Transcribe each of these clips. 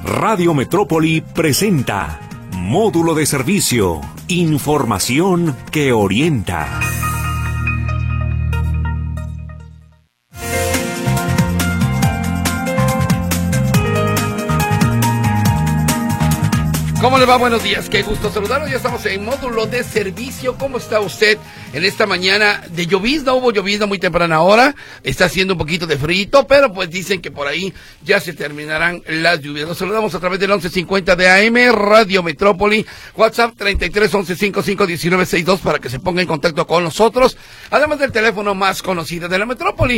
Radio Metrópoli presenta Módulo de Servicio, información que orienta. ¿Cómo le va? Buenos días, qué gusto saludarlos. Ya estamos en Módulo de Servicio. ¿Cómo está usted en esta mañana de llovizna? Hubo llovizna muy temprana hora, está haciendo un poquito de frío, pero pues dicen que por ahí ya se terminarán las lluvias. Los saludamos a través del 1150 de AM, Radio Metrópoli, WhatsApp 33 11 55 19 62 para que se ponga en contacto con nosotros, además del teléfono más conocido de la Metrópoli,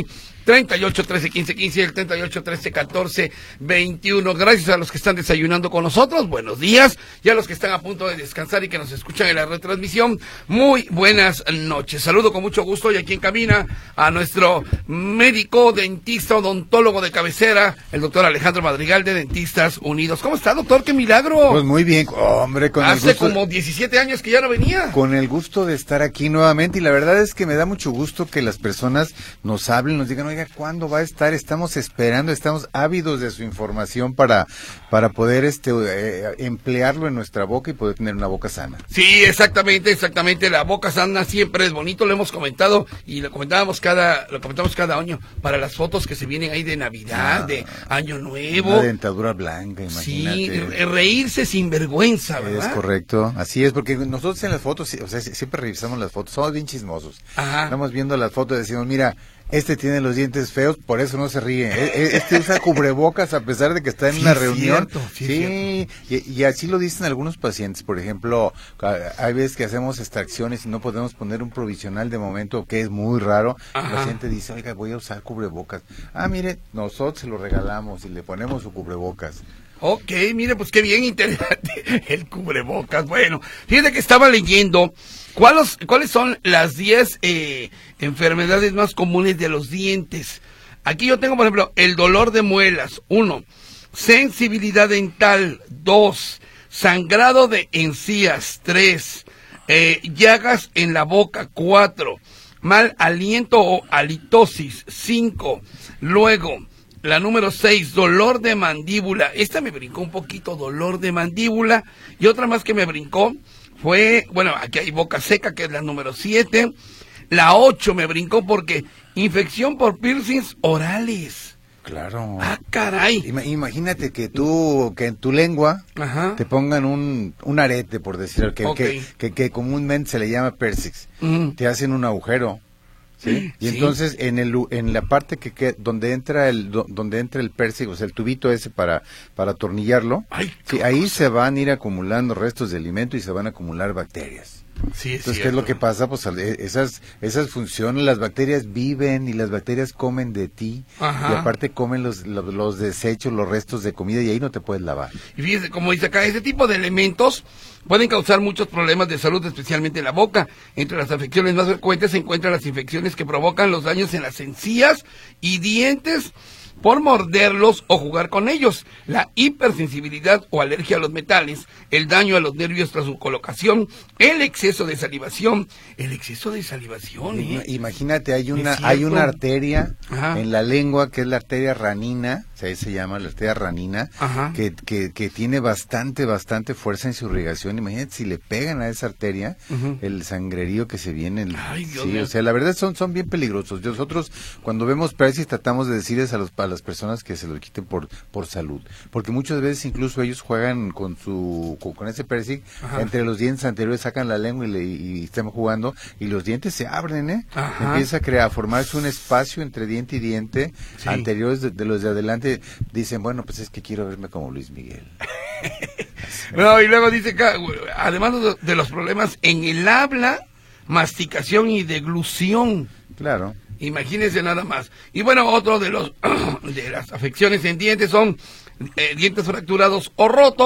38 13 15 15 y el 38 13 14 21. Gracias a los que están desayunando con nosotros, buenos días. Y a los que están a punto de descansar y que nos escuchan en la retransmisión, muy buenas noches. Saludo con mucho gusto y aquí en cabina a nuestro médico, dentista, odontólogo de cabecera, el doctor Alejandro Madrigal de Dentistas Unidos. ¿Cómo está, doctor? ¡Qué milagro! Pues muy bien, hombre, con Hace el gusto, como 17 años que ya no venía. Con el gusto de estar aquí nuevamente, y la verdad es que me da mucho gusto que las personas nos hablen, nos digan, oiga, ¿cuándo va a estar? Estamos esperando, estamos ávidos de su información para poder emplearlo en nuestra boca y poder tener una boca sana. Sí, exactamente, la boca sana siempre es bonito, lo hemos comentado y lo comentamos cada año para las fotos que se vienen ahí de Navidad, de Año Nuevo. Una dentadura blanca, imagínate. Sí, reírse sin vergüenza, ¿verdad? Es correcto, así es, porque nosotros en las fotos, o sea, siempre revisamos las fotos, somos bien chismosos. Ajá. Estamos viendo las fotos y decimos, mira, este tiene los dientes feos, por eso no se ríe. Este usa cubrebocas a pesar de que está en una reunión. Sí, y así lo dicen algunos pacientes. Por ejemplo, hay veces que hacemos extracciones y no podemos poner un provisional de momento, que es muy raro. Ajá. El paciente dice, oiga, voy a usar cubrebocas. Ah, mire, nosotros se lo regalamos y le ponemos su cubrebocas. Ok, mire, pues qué bien interesante el cubrebocas. Bueno, fíjate que estaba leyendo cuáles son las 10 enfermedades más comunes de los dientes. Aquí yo tengo, por ejemplo, el dolor de muelas, 1, sensibilidad dental, 2, sangrado de encías, 3, llagas en la boca, 4, mal aliento o halitosis, 5, luego la número 6, dolor de mandíbula. Esta me brincó un poquito, dolor de mandíbula. Y otra más que me brincó fue, bueno, aquí hay boca seca, que es la número 7. La 8 me brincó porque infección por piercings orales. Claro. Ah, caray. Imagínate que en tu lengua te pongan un arete, por decirlo, que comúnmente se le llama piercings. Te hacen un agujero. ¿Sí? Y entonces en la parte donde entra el piercing, o sea, el tubito ese para atornillarlo, sí, ahí se van a ir acumulando restos de alimento y se van a acumular bacterias. Sí, entonces, ¿qué es lo que pasa? Pues esas funciones, las bacterias viven y las bacterias comen de ti. Ajá. Y aparte comen los desechos, los restos de comida, y ahí no te puedes lavar. Y fíjese, como dice acá, ese tipo de elementos pueden causar muchos problemas de salud, especialmente en la boca. Entre las afecciones más frecuentes se encuentran las infecciones que provocan los daños en las encías y dientes por morderlos o jugar con ellos, la hipersensibilidad o alergia a los metales, el daño a los nervios tras su colocación, el exceso de salivación. Imagínate, hay una arteria en la lengua que es la arteria ranina, o sea, ahí se llama la arteria ranina, que tiene bastante fuerza en su irrigación. Imagínate si le pegan a esa arteria, el sangrerío que se viene. Sí, o sea, la verdad son bien peligrosos. Nosotros cuando vemos piercings tratamos de decirles a las personas que se lo quiten por salud, porque muchas veces incluso ellos juegan con ese piercing entre los dientes anteriores, sacan la lengua y están jugando y los dientes se abren, empieza a formarse un espacio entre diente y diente, anteriores de los de adelante. Dicen, bueno, pues es que quiero verme como Luis Miguel. No, y luego dice que además de los problemas en el habla, masticación y deglución. Claro. Imagínense nada más. Y bueno, otro de las afecciones en dientes son dientes fracturados o rotos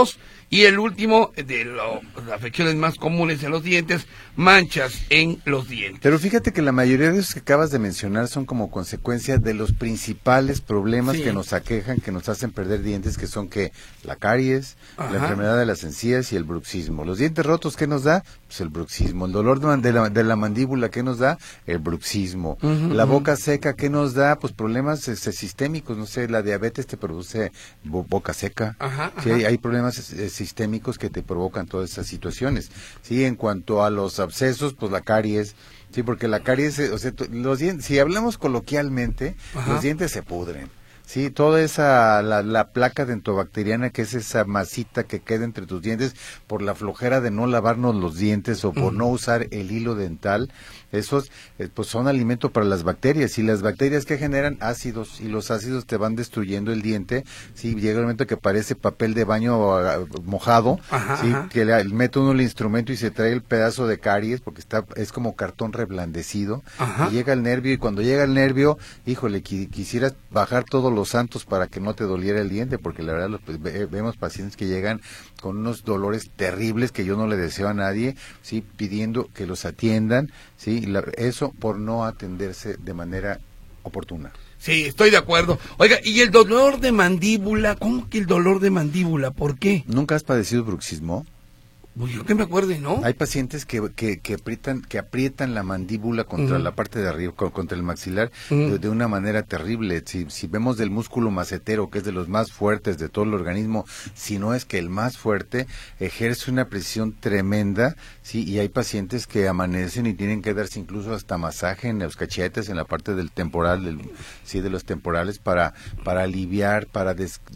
Y el último, de las afecciones más comunes en los dientes, manchas en los dientes. Pero fíjate que la mayoría de esos que acabas de mencionar son como consecuencia de los principales problemas que nos aquejan, que nos hacen perder dientes, que son que la caries, la enfermedad de las encías y el bruxismo. Los dientes rotos, ¿qué nos da? Pues el bruxismo. El dolor de la mandíbula, ¿qué nos da? El bruxismo. La boca seca, ¿qué nos da? Pues problemas sistémicos, no sé, la diabetes te produce boca seca. Sí, hay problemas sistémicos que te provocan todas esas situaciones. Sí, en cuanto a los abscesos, pues la caries. Sí, porque la caries, o sea, los dientes, si hablamos coloquialmente, los dientes se pudren. Sí, toda esa, la placa dentobacteriana, que es esa masita que queda entre tus dientes por la flojera de no lavarnos los dientes o por no usar el hilo dental, esos pues son alimento para las bacterias, y las bacterias que generan ácidos, y los ácidos te van destruyendo el diente. Sí, llega el momento que parece papel de baño mojado, sí, que mete uno el instrumento y se trae el pedazo de caries porque es como cartón reblandecido, y llega el nervio, y cuando llega el nervio, híjole, quisieras bajar todos los santos para que no te doliera el diente, porque la verdad vemos pacientes que llegan con unos dolores terribles que yo no le deseo a nadie, sí, pidiendo que los atiendan, sí, eso por no atenderse de manera oportuna. Sí, estoy de acuerdo. Oiga, ¿y el dolor de mandíbula? ¿Cómo que el dolor de mandíbula? ¿Por qué? ¿Nunca has padecido bruxismo? Pues yo que me acuerde, ¿no? Hay pacientes que aprietan la mandíbula contra la parte de arriba, contra el maxilar, de una manera terrible. Si vemos del músculo macetero, que es de los más fuertes de todo el organismo, si no es que el más fuerte, ejerce una presión tremenda, sí, y hay pacientes que amanecen y tienen que darse incluso hasta masaje en los cachetes, en la parte del temporal, de los temporales, para aliviar, para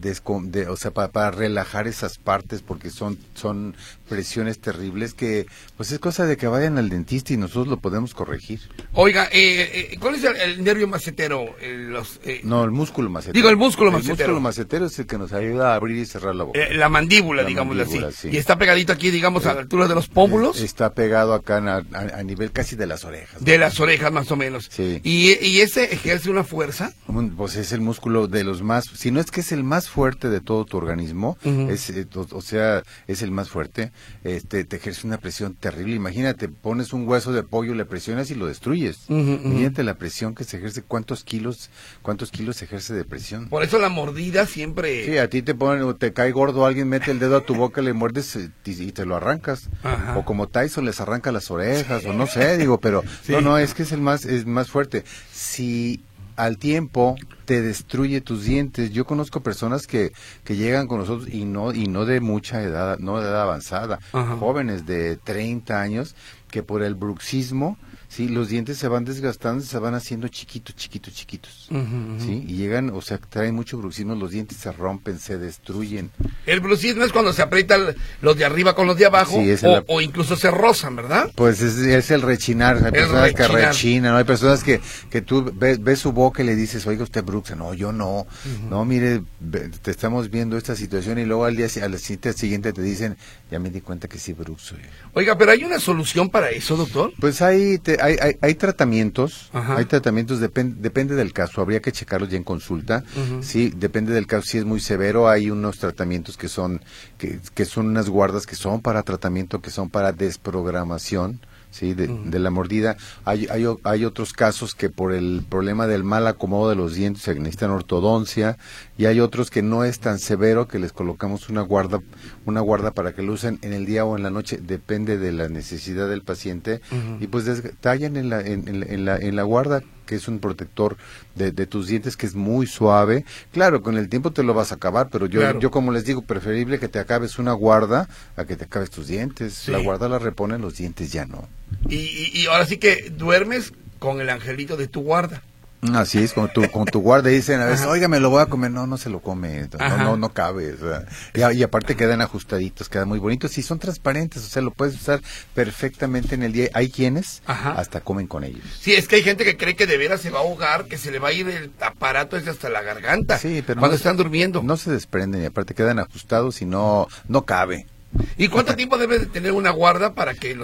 para relajar esas partes, porque son presiones terribles que, pues es cosa de que vayan al dentista y nosotros lo podemos corregir. Oiga, ¿cuál es el nervio macetero? No, el músculo macetero. Digo, el músculo macetero. El músculo macetero es el que nos ayuda a abrir y cerrar la boca. La mandíbula, digámoslo así. Sí. Y está pegadito aquí, digamos, a la altura de los pómulos. Está pegado acá a nivel casi de las orejas. De las orejas, más o menos. Sí. ¿Y ese ejerce una fuerza? Pues es el músculo de los más, si no es que es el más fuerte de todo tu organismo, es el más fuerte. Te ejerce una presión terrible. Imagínate, pones un hueso de pollo, le presionas y lo destruyes. Imagínate la presión que se ejerce, cuántos kilos se ejerce de presión. Por eso la mordida siempre... Sí, a ti te cae gordo, alguien mete el dedo a tu boca, le muerdes y te lo arrancas. O como Tyson les arranca las orejas, o no sé, pero sí. No, es que es más fuerte. Si al tiempo te destruye tus dientes. Yo conozco personas que llegan con nosotros y no de mucha edad, no de edad avanzada, jóvenes de 30 años, que por el bruxismo, sí, los dientes se van desgastando, se van haciendo chiquitos, sí, y llegan, o sea, traen mucho bruxismo, los dientes se rompen, se destruyen. El bruxismo es cuando se aprietan los de arriba con los de abajo, sí, o incluso se rozan, ¿verdad? Pues es el rechinar. Hay personas que rechinan, ¿no? Hay personas que tú ves su boca y le dices, oiga, usted bruxa. No, yo no. No, mire, te estamos viendo esta situación, y luego al día siguiente te dicen, ya me di cuenta que sí bruxo. Oiga, pero ¿hay una solución para eso, doctor? Pues hay tratamientos, depende del caso, habría que checarlos ya en consulta. Sí, depende del caso. Si es muy severo, hay unos tratamientos que son unas guardas que son para tratamiento, que son para desprogramación, sí, de la mordida. Hay otros casos que por el problema del mal acomodo de los dientes se necesitan ortodoncia, y hay otros que no es tan severo, que les colocamos una guarda para que lo usen en el día o en la noche, depende de la necesidad del paciente, y pues tallan en la guarda, que es un protector de tus dientes, que es muy suave. Claro, con el tiempo te lo vas a acabar, pero yo como les digo, preferible que te acabes una guarda a que te acabes tus dientes. Sí. La guarda la reponen, los dientes ya no. Y ahora sí que duermes con el angelito de tu guarda. Así es, con tu guarda dicen a veces, oiga, me lo voy a comer. No se lo come, no cabe. O sea, y aparte quedan ajustaditos, quedan muy bonitos y son transparentes, o sea, lo puedes usar perfectamente en el día. Hay quienes hasta comen con ellos. Sí, es que hay gente que cree que de veras se va a ahogar, que se le va a ir el aparato ese hasta la garganta, sí, pero cuando están durmiendo. No se desprenden, y aparte quedan ajustados y no cabe. ¿Y cuánto tiempo debe de tener una guarda para que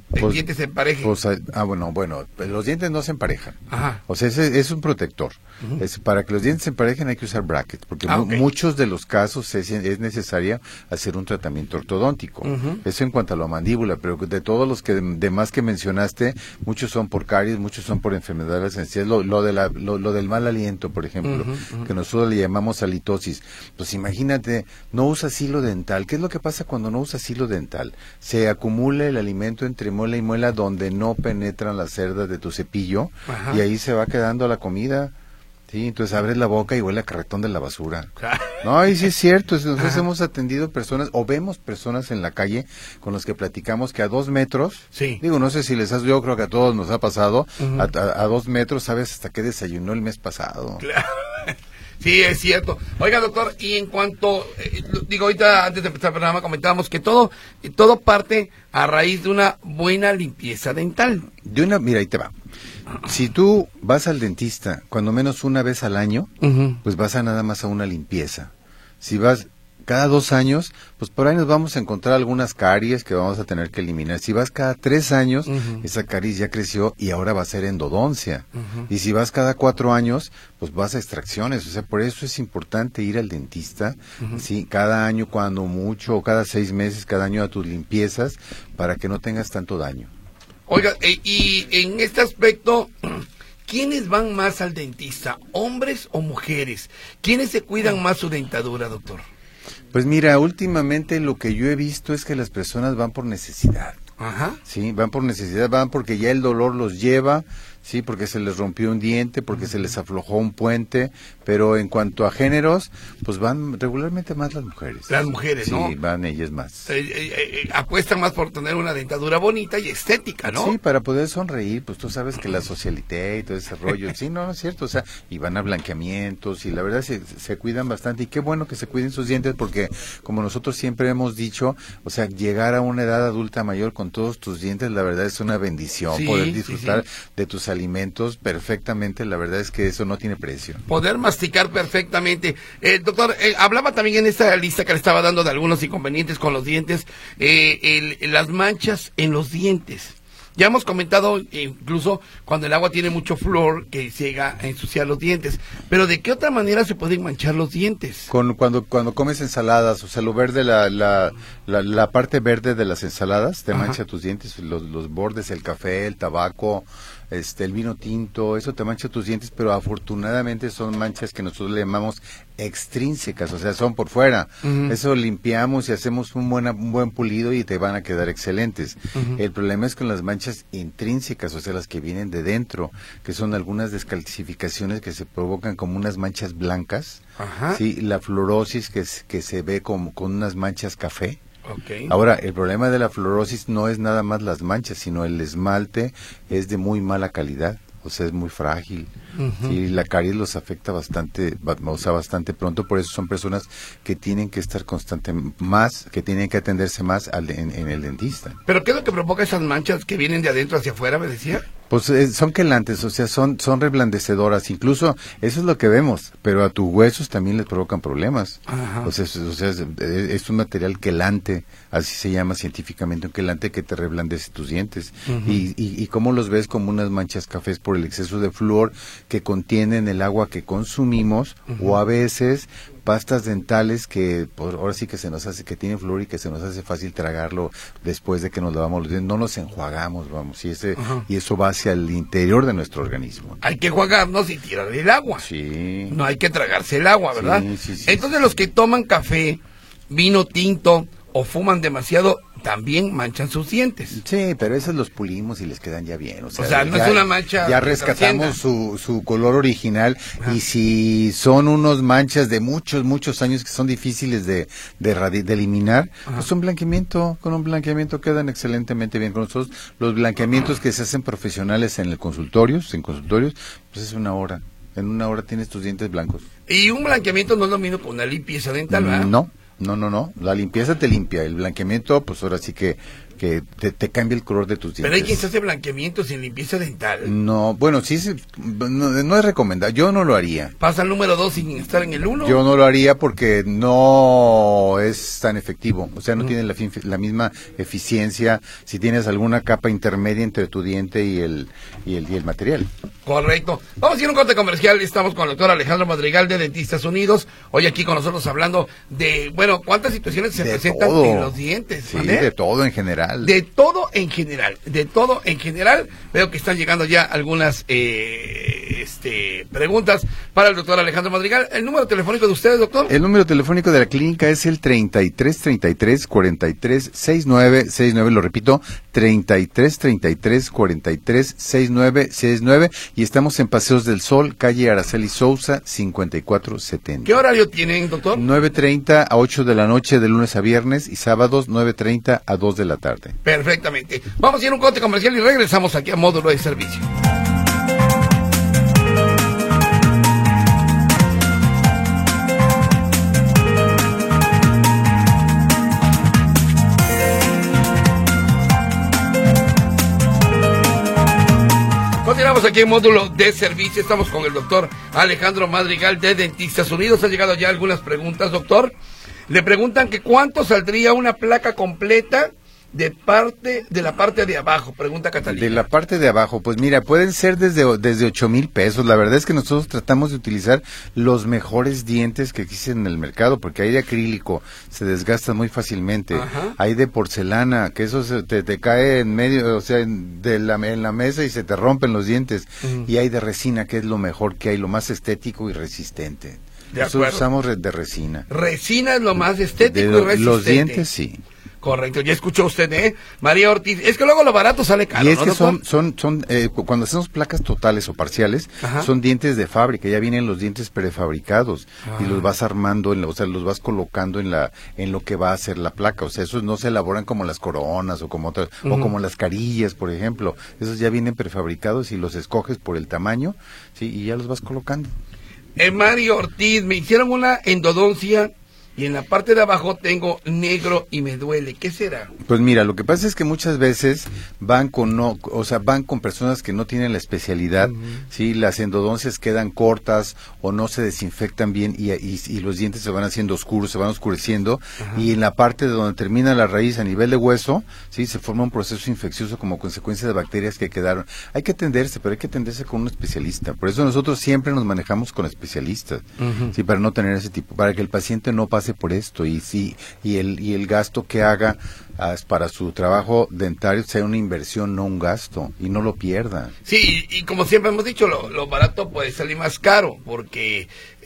el diente se empareje. Bueno, los dientes no se emparejan. Ajá. O sea, es un protector. Para que los dientes se emparejen hay que usar brackets, porque muchos de los casos es necesario hacer un tratamiento ortodóntico. Eso en cuanto a la mandíbula, pero de todos los demás que mencionaste, muchos son por caries, muchos son por enfermedades esenciales. Lo del mal aliento, por ejemplo, que nosotros le llamamos halitosis. Pues imagínate, no usas hilo dental. ¿Qué es lo que pasa cuando no usas hilo dental? Se acumula el alimento entre muela y muela donde no penetran las cerdas de tu cepillo. Ajá. Y ahí se va quedando la comida. Sí, entonces abres la boca y huele a carretón de la basura. No, y sí es cierto, nosotros hemos atendido personas, o vemos personas en la calle con los que platicamos que a 2 metros, digo, no sé si yo creo que a todos nos ha pasado, a 2 metros sabes hasta qué desayunó el mes pasado. Claro. Sí, es cierto. Oiga, doctor, y en cuanto, ahorita antes de empezar el programa comentábamos que todo parte a raíz de una buena limpieza dental. Mira, ahí te va. Si tú vas al dentista cuando menos una vez al año, pues vas nada más a una limpieza. Si vas cada 2 años, pues por ahí nos vamos a encontrar algunas caries que vamos a tener que eliminar. Si vas cada 3 años, esa caries ya creció y ahora va a ser endodoncia. Y si vas cada 4 años, pues vas a extracciones. O sea, por eso es importante ir al dentista, sí, cada año cuando mucho, o cada 6 meses, cada año a tus limpiezas, para que no tengas tanto daño. Oiga, y en este aspecto, ¿quiénes van más al dentista, hombres o mujeres? ¿Quiénes se cuidan más su dentadura, doctor? Pues mira, últimamente lo que yo he visto es que las personas van por necesidad. Ajá. Sí, van por necesidad, van porque ya el dolor los lleva, sí, porque se les rompió un diente, porque se les aflojó un puente, pero en cuanto a géneros, pues van regularmente más las mujeres. Las mujeres, sí, ¿no? Sí, van ellas más. Apuestan más por tener una dentadura bonita y estética, ¿no? Sí, para poder sonreír, pues tú sabes que la socialité y todo ese rollo, sí, no, es cierto, o sea, y van a blanqueamientos y la verdad se cuidan bastante y qué bueno que se cuiden sus dientes porque como nosotros siempre hemos dicho, o sea, llegar a una edad adulta mayor con todos tus dientes, la verdad es una bendición, poder disfrutar de tus alimentos perfectamente, la verdad es que eso no tiene precio. Poder masticar perfectamente. Doctor, hablaba también en esta lista que le estaba dando de algunos inconvenientes con los dientes, las manchas en los dientes. Ya hemos comentado incluso cuando el agua tiene mucho flúor que llega a ensuciar los dientes, pero ¿de qué otra manera se pueden manchar los dientes? Cuando comes ensaladas, o sea, lo verde, la parte verde de las ensaladas te mancha tus dientes, los bordes, el café, el tabaco, el vino tinto, eso te mancha tus dientes, pero afortunadamente son manchas que nosotros le llamamos extrínsecas, o sea, son por fuera. Eso limpiamos y hacemos un buen pulido y te van a quedar excelentes. El problema es con las manchas intrínsecas, o sea, las que vienen de dentro, que son algunas descalcificaciones que se provocan como unas manchas blancas, sí, la fluorosis que se ve con unas manchas café. Okay. Ahora, el problema de la fluorosis no es nada más las manchas, sino el esmalte es de muy mala calidad, o sea, es muy frágil. Sí, la caries los afecta bastante pronto, por eso son personas que tienen que estar que tienen que atenderse más en el dentista. ¿Pero qué es lo que provoca esas manchas que vienen de adentro hacia afuera, me decía? Pues son quelantes, o sea, son reblandecedoras, incluso eso es lo que vemos, pero a tus huesos también les provocan problemas. O sea, es un material quelante, así se llama científicamente, un quelante que te reblandece tus dientes. Y cómo los ves como unas manchas cafés por el exceso de flúor que contienen el agua que consumimos, o a veces pastas dentales que ahora sí que que tienen flúor y que se nos hace fácil tragarlo después de que nos lavamos los dientes, no los enjuagamos, vamos, y eso va hacia el interior de nuestro organismo. Hay que enjuagarnos y tirar el agua. Sí. No hay que tragarse el agua, ¿verdad? Sí. Entonces los que toman café, vino tinto o fuman demasiado también manchan sus dientes. Sí, pero esos los pulimos y les quedan ya bien. O sea no es una mancha. Ya rescatamos su color original. Y si son unos manchas de muchos años que son difíciles de eliminar, pues con un blanqueamiento quedan excelentemente bien con nosotros. Los blanqueamientos que se hacen profesionales en consultorios, pues es 1 hora. En 1 hora tienes tus dientes blancos. Y un blanqueamiento no es lo mismo con una limpieza dental, ¿verdad? No. La limpieza te limpia. El blanqueamiento, pues ahora sí que que te cambie el color de tus dientes. Pero hay quien se hace blanqueamiento sin limpieza dental. No, bueno, sí, no es recomendable, yo no lo haría. ¿Pasa el número 2 sin estar en el 1? Yo no lo haría porque no es tan efectivo, o sea, no tiene la misma eficiencia si tienes alguna capa intermedia entre tu diente y el material. Correcto. Vamos a ir a un corte comercial. Estamos con el doctor Alejandro Madrigal de Dentistas Unidos. Hoy aquí con nosotros hablando de, bueno, cuántas situaciones se presentan en los dientes. Sí, de todo en general. De todo en general. De todo en general. Veo que están llegando ya algunas preguntas para el doctor Alejandro Madrigal. ¿El número telefónico de ustedes, doctor? El número telefónico de la clínica es el 3333-436969. Lo repito, 3333-436969. Y estamos en Paseos del Sol, calle Araceli Sousa, 5470. ¿Qué horario tienen, doctor? 9:30 a 8 de la noche de lunes a viernes y sábados 9:30 a 2 de la tarde. Perfectamente. Vamos a ir a un corte comercial y regresamos aquí a Módulo de Servicio. Continuamos aquí en Módulo de Servicio. Estamos con el doctor Alejandro Madrigal de Dentistas Unidos. Han llegado ya algunas preguntas, doctor. Le preguntan que cuánto saldría una placa completa de la parte de abajo, pregunta Catalina. De la parte de abajo, pues mira, pueden ser desde 8,000 pesos. La verdad es que nosotros tratamos de utilizar los mejores dientes que existen en el mercado, porque hay de acrílico, se desgastan muy fácilmente. Ajá. Hay de porcelana, que eso te cae en medio, o sea, en la mesa y se te rompen los dientes. Y hay de resina, que es lo mejor que hay, lo más estético y resistente. Nosotros usamos de resina. Resina es lo más estético y resistente. Los dientes, sí. Correcto, ya escuchó usted, María Ortiz. Es que luego lo barato sale caro, y es ¿no, que doctor? cuando hacemos placas totales o parciales, ajá, son dientes de fábrica, ya vienen los dientes prefabricados y los vas armando, o sea, los vas colocando en lo que va a ser la placa. O sea, esos no se elaboran como las coronas o como otras, o como las carillas, por ejemplo. Esos ya vienen prefabricados y los escoges por el tamaño, sí, y ya los vas colocando. María Ortiz, me hicieron una endodoncia y en la parte de abajo tengo negro y me duele. ¿Qué será? Pues mira, lo que pasa es que muchas veces van con personas que no tienen la especialidad, ¿sí? Las endodoncias quedan cortas o no se desinfectan bien y los dientes se van haciendo oscuros, se van oscureciendo, y en la parte de donde termina la raíz a nivel de hueso, ¿sí? Se forma un proceso infeccioso como consecuencia de bacterias que quedaron. Hay que atenderse, pero hay que atenderse con un especialista. Por eso nosotros siempre nos manejamos con especialistas, ¿sí? Para no tener ese tipo, para que el paciente no pase por esto y el gasto que haga para su trabajo dentario sea una inversión, no un gasto, y no lo pierda. Sí, y como siempre hemos dicho, lo barato puede salir más caro, porque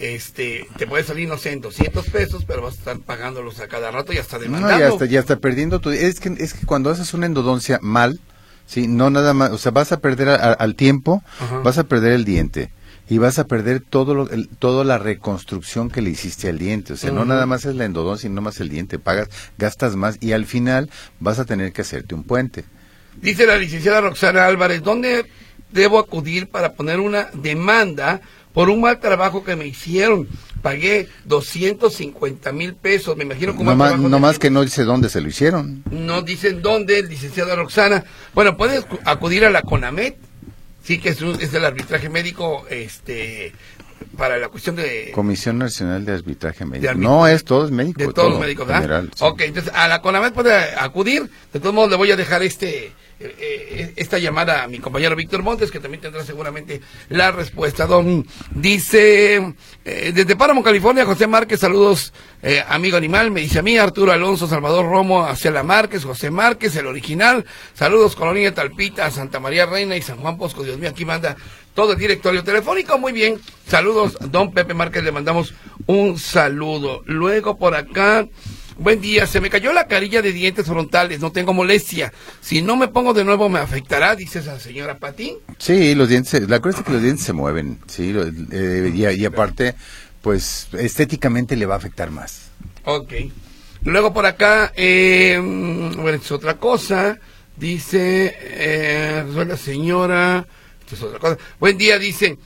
te puede salir, no sé, en 200 pesos, pero vas a estar pagándolos a cada rato y hasta demandando. No, ya está perdiendo es que cuando haces una endodoncia mal, sí, no nada más, o sea, vas a perder al tiempo, vas a perder el diente. Y vas a perder toda la reconstrucción que le hiciste al diente. O sea, no nada más es la endodoncia, no más el diente. Gastas más y al final vas a tener que hacerte un puente. Dice la licenciada Roxana Álvarez, ¿dónde debo acudir para poner una demanda por un mal trabajo que me hicieron? Pagué 250,000 pesos, me imagino como no más que no dice dónde se lo hicieron. No dicen dónde, licenciada Roxana. Bueno, puedes acudir a la CONAMED. Sí, que es el arbitraje médico, para la cuestión de... Comisión Nacional de Arbitraje Médico. No, todo es médico. De todos los médicos, ¿verdad? General, sí. Ok, entonces a la CONAMED puede acudir. De todos modos, le voy a dejar esta llamada a mi compañero Víctor Montes, que también tendrá seguramente la respuesta. Dice, desde Páramo, California, José Márquez, saludos, amigo animal, me dice a mí, Arturo Alonso, Salvador Romo, hacia la Márquez, José Márquez, el original, saludos, Colonia Talpita, Santa María Reina y San Juan Bosco. Dios mío, aquí manda todo el directorio telefónico. Muy bien, saludos, don Pepe Márquez, le mandamos un saludo. Luego por acá, buen día, se me cayó la carilla de dientes frontales, no tengo molestia. Si no me pongo de nuevo, ¿me afectará? Dice esa señora Pati. Sí, los dientes, la cosa es que los dientes se mueven, sí, y aparte, pues, estéticamente le va a afectar más. Ok. Luego por acá, bueno, es otra cosa, dice, la señora, esto es otra cosa. Buen día, dice,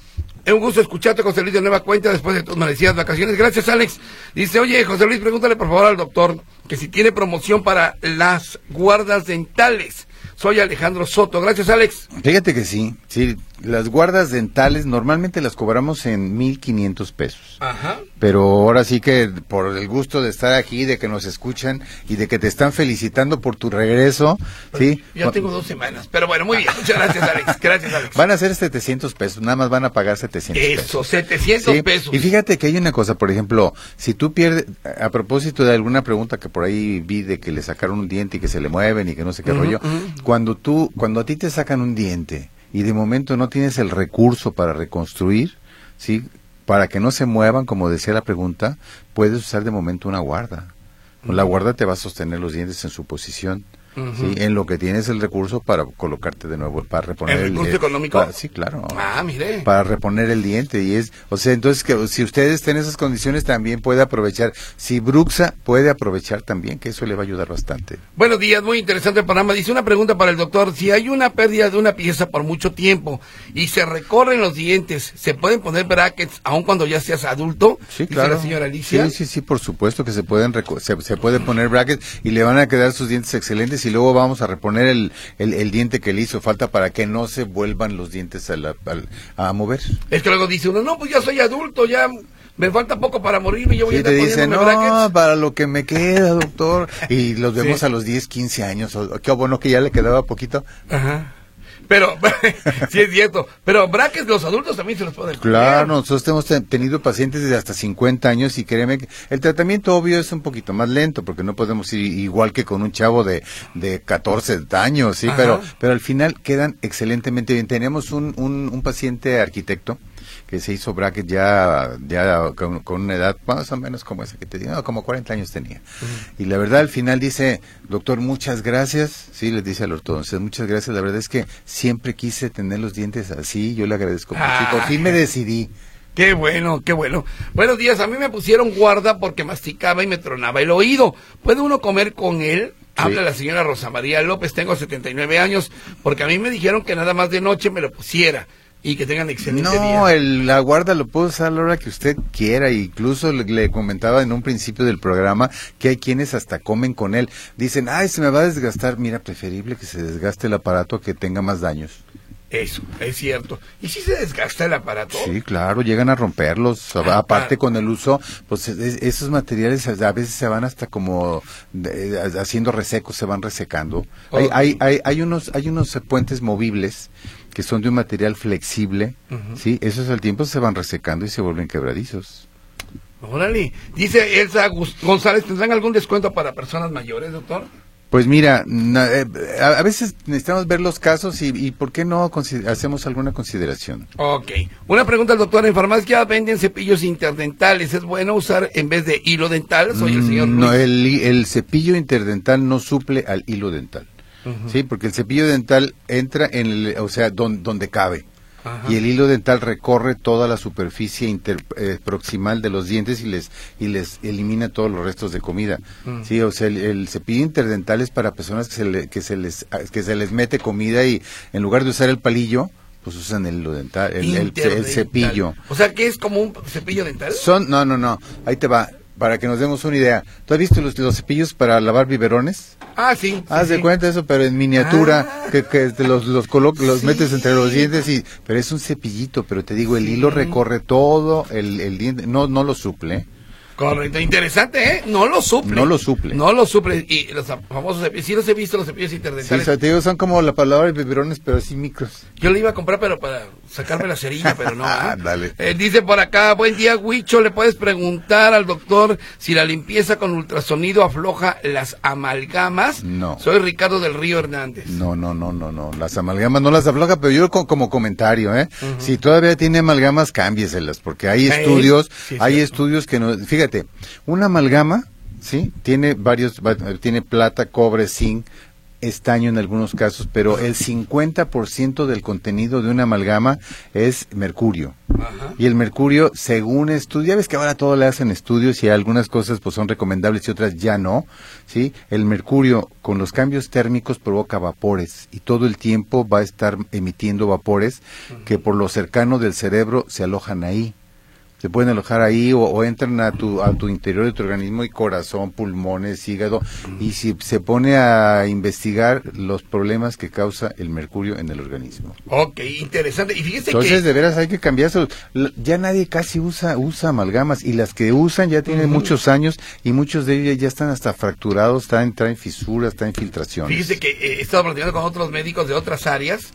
Es un gusto escucharte, José Luis, de nueva cuenta después de tus merecidas vacaciones. Gracias, Alex. Dice, oye, José Luis, pregúntale por favor al doctor que si tiene promoción para las guardas dentales. Soy Alejandro Soto. Gracias, Alex. Fíjate que sí, las guardas dentales normalmente las cobramos en 1,500 pesos. Ajá. Pero ahora sí que por el gusto de estar aquí, de que nos escuchan y de que te están felicitando por tu regreso, ¿sí? Ya tengo 2 semanas, pero bueno, muy bien. Muchas gracias, Alex. Gracias, Alex. Van a ser 700 pesos, nada más van a pagar 700 pesos. Eso, 700 ¿sí? pesos. Y fíjate que hay una cosa, por ejemplo, si tú pierdes, a propósito de alguna pregunta que por ahí vi de que le sacaron un diente y que se le mueven y que no sé qué rollo, cuando a ti te sacan un diente y de momento no tienes el recurso para reconstruir, ¿sí? Para que no se muevan, como decía la pregunta, puedes usar de momento una guarda. La guarda te va a sostener los dientes en su posición, ¿sí? En lo que tienes el recurso para colocarte de nuevo, para reponer ¿El recurso económico? Sí, claro. Mire. Para reponer el diente. Y entonces que si ustedes están en esas condiciones también puede aprovechar. Si Bruxa puede aprovechar también, que eso le va a ayudar bastante. Buenos días, muy interesante el programa. Dice una pregunta para el doctor. Si hay una pérdida de una pieza por mucho tiempo y se recorren los dientes, ¿se pueden poner brackets aun cuando ya seas adulto? Sí, Dice claro. la señora Alicia. Sí, por supuesto que se pueden poner brackets y le van a quedar sus dientes excelentes y luego vamos a reponer el diente que le hizo falta para que no se vuelvan los dientes a mover. Es que luego dice uno, no, pues ya soy adulto, ya me falta poco para morirme, yo voy a estar te dicen, poniéndome brackets. para lo que me queda, doctor. Y los vemos a los 10, 15 años. Qué bueno que ya le quedaba poquito. Ajá. Pero, sí es cierto, pero brackets los adultos también se los pueden poner. Claro, nosotros hemos tenido pacientes de hasta 50 años y créeme que el tratamiento obvio es un poquito más lento porque no podemos ir igual que con un chavo de 14 años, sí, pero al final quedan excelentemente bien. Tenemos un paciente arquitecto que se hizo bracket ya con una edad más o menos como esa que te digo, como 40 años tenía. Y la verdad al final dice, doctor, muchas gracias, sí, les dice al ortodoncista, muchas gracias, la verdad es que siempre quise tener los dientes así, yo le agradezco mucho y por fin me decidí. Qué bueno, qué bueno. Buenos días, a mí me pusieron guarda porque masticaba y me tronaba el oído. ¿Puede uno comer con él? Sí. Habla la señora Rosa María López, tengo 79 años, porque a mí me dijeron que nada más de noche me lo pusiera. Y que tengan excelente día. No, la guarda lo puede usar a la hora que usted quiera. Incluso le comentaba en un principio del programa que hay quienes hasta comen con él. Dicen, se me va a desgastar. Mira, preferible que se desgaste el aparato a que tenga más daños. Eso, es cierto. ¿Y si se desgasta el aparato? Sí, claro, llegan a romperlos. Aparte con el uso, pues esos materiales a veces se van hasta como haciendo resecos, se van resecando. Okay. Hay unos puentes movibles que son de un material flexible, ¿sí? Esos al tiempo se van resecando y se vuelven quebradizos. Órale. Dice Elsa González, ¿tendrán algún descuento para personas mayores, doctor? Pues mira, a veces necesitamos ver los casos y ¿por qué no hacemos alguna consideración? Ok. Una pregunta al doctor. En farmacia venden cepillos interdentales. ¿Es bueno usar en vez de hilo dental? Soy el señor Luis. No, el cepillo interdental no suple al hilo dental. Sí, porque el cepillo dental entra donde cabe. Y el hilo dental recorre toda la superficie proximal de los dientes y les elimina todos los restos de comida. Sí, o sea, el cepillo interdental es para personas que se les mete comida y en lugar de usar el palillo, pues usan el hilo dental, el cepillo. O sea, ¿qué es como un cepillo dental? No, ahí te va. Para que nos demos una idea. ¿Tú has visto los cepillos para lavar biberones? Sí. Haz de cuenta eso, pero en miniatura, que los metes entre los dientes pero es un cepillito, pero te digo, el hilo recorre todo el diente, no lo suple. Correcto, interesante, ¿eh? No lo suple. No lo suple. Y los famosos cepillos, sí los he visto, los cepillos interdentales. Sí, te digo, son como la palabra de biberones, pero así micros. Yo le iba a comprar, pero para sacarme la cerilla, pero no. Dale. Dice por acá, buen día, Huicho, ¿le puedes preguntar al doctor si la limpieza con ultrasonido afloja las amalgamas? No. Soy Ricardo del Río Hernández. No. Las amalgamas no las afloja, pero yo como comentario, si todavía tiene amalgamas, cámbieselas, porque hay estudios, estudios que no, fíjate, una amalgama, ¿sí? Tiene plata, cobre, zinc, estaño en algunos casos, pero el 50% del contenido de una amalgama es mercurio. Ajá. Y el mercurio, según estudios, ya ves que ahora todo le hacen estudios y algunas cosas pues son recomendables y otras ya no, ¿sí? El mercurio con los cambios térmicos provoca vapores y todo el tiempo va a estar emitiendo vapores que por lo cercano del cerebro se alojan ahí. Se pueden alojar ahí o entran a tu interior de tu organismo y corazón, pulmones, hígado, y si se pone a investigar los problemas que causa el mercurio en el organismo. Ok, interesante. Y fíjese entonces, de veras hay que cambiar eso. Ya nadie casi usa amalgamas, y las que usan ya tienen muchos años, y muchos de ellos ya están hasta fracturados, traen fisuras, traen filtraciones. Fíjese que he estado platicando con otros médicos de otras áreas,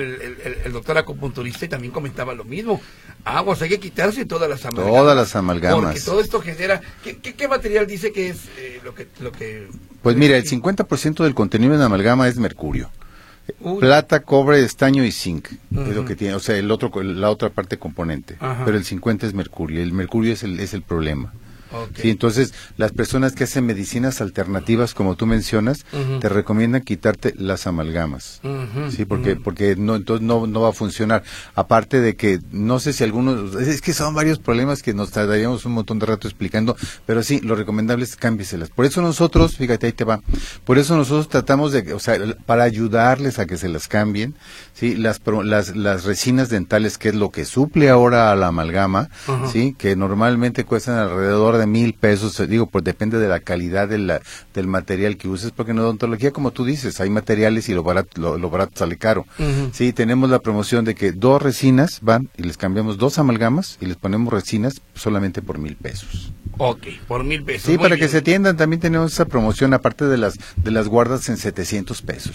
el doctor acupunturista, y también comentaba lo mismo. Aguas, hay que quitarse todas las amalgamas. Todas las amalgamas. Porque todo esto genera... ¿Qué material dice que es lo que... Pues mira, el 50% del contenido de amalgama es mercurio. Plata, cobre, estaño y zinc, es lo que tiene, o sea, la otra parte componente. Ajá. Pero el 50 es mercurio. El mercurio es el problema. Okay. Sí, entonces las personas que hacen medicinas alternativas, como tú mencionas, te recomiendan quitarte las amalgamas, sí, porque no, entonces no va a funcionar. Aparte de que no sé si algunos, es que son varios problemas que nos tardaríamos un montón de rato explicando, pero sí, lo recomendable es cámbieselas. Por eso nosotros, fíjate, ahí te va, por eso nosotros tratamos de, o sea, para ayudarles a que se las cambien, sí, las resinas dentales, que es lo que suple ahora a la amalgama, sí, que normalmente cuestan alrededor de 1,000 pesos, digo, pues depende de la calidad del material que uses, porque en odontología, como tú dices, hay materiales y lo barato sale caro. Sí, tenemos la promoción de que 2 resinas van y les cambiamos 2 amalgamas y les ponemos resinas solamente por 1,000 pesos. Ok, por 1,000 pesos. Sí, para que se atiendan, también tenemos esa promoción, aparte de las guardas en 700 pesos.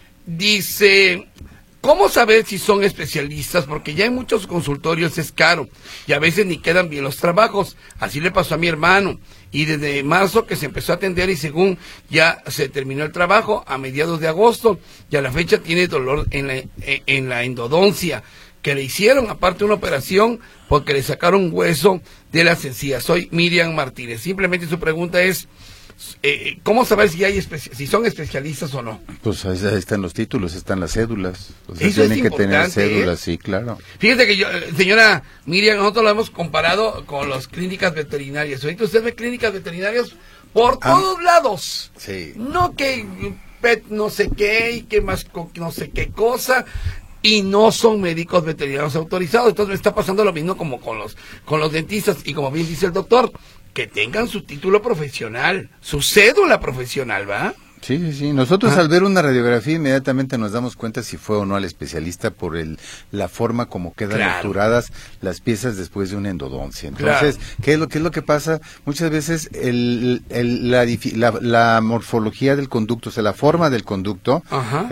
Dice... ¿Cómo saber si son especialistas? Porque ya en muchos consultorios es caro y a veces ni quedan bien los trabajos. Así le pasó a mi hermano. Y desde marzo que se empezó a atender y según ya se terminó el trabajo a mediados de agosto, y a la fecha tiene dolor en la endodoncia que le hicieron, aparte una operación porque le sacaron hueso de las encías. Soy Miriam Martínez. Simplemente su pregunta es... ¿cómo saber si son especialistas o no? Pues ahí están los títulos, están las cédulas. O sea, eso tienen que tener cédulas, sí, claro. Fíjate que señora Miriam, nosotros lo hemos comparado con las clínicas veterinarias. Ahorita usted ve clínicas veterinarias por todos lados. Sí. No que pet no sé qué y que más no sé qué cosa. Y no son médicos veterinarios autorizados. Entonces me está pasando lo mismo como con los dentistas. Y como bien dice el doctor, que tengan su título profesional, su cédula profesional, ¿va? Sí. Nosotros al ver una radiografía inmediatamente nos damos cuenta si fue o no al especialista por la forma como quedan obturadas las piezas después de una endodoncia. Entonces, ¿qué es lo que pasa? Muchas veces la morfología del conducto, o sea, la forma del conducto,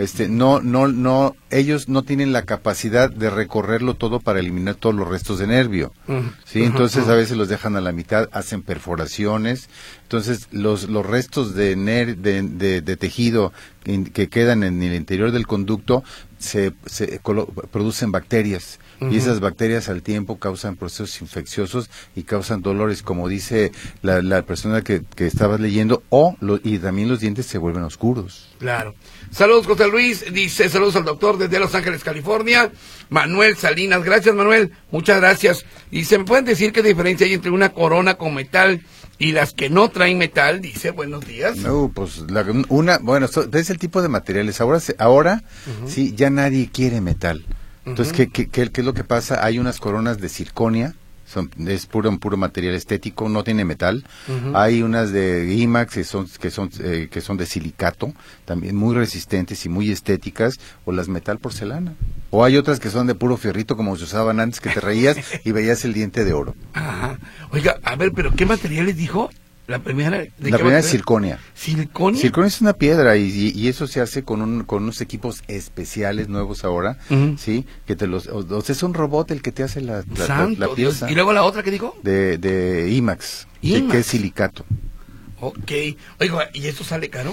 ellos no tienen la capacidad de recorrerlo todo para eliminar todos los restos de nervio. ¿Sí? Entonces, a veces los dejan a la mitad, hacen perforaciones. Entonces, los restos de tejido que quedan en el interior del conducto producen bacterias. Y esas bacterias al tiempo causan procesos infecciosos y causan dolores, como dice la persona que estabas leyendo, y también los dientes se vuelven oscuros. Claro. Saludos, José Luis, dice, saludos al doctor desde Los Ángeles, California. Manuel Salinas, gracias Manuel, muchas gracias. Dice, ¿me pueden decir qué diferencia hay entre una corona con metal y las que no traen metal? Dice, buenos días. No, pues es el tipo de materiales. Ahora sí, ya nadie quiere metal. Entonces, ¿qué es lo que pasa? Hay unas coronas de circonia, es puro material estético, no tiene metal. Hay unas de IMAX que son de silicato, también muy resistentes y muy estéticas, o las metal porcelana. O hay otras que son de puro fierrito, como se usaban antes, que te reías y veías el diente de oro. Ajá. Oiga, a ver, pero ¿qué materiales dijo? La primera es circonia. ¿Circonia? Circonia es una piedra y eso se hace con unos equipos especiales nuevos ahora, ¿sí? Que o sea, es un robot el que te hace la pieza. Dios. ¿Y luego la otra que dijo? De IMAX, que es silicato. Ok. Oiga, ¿y eso sale caro?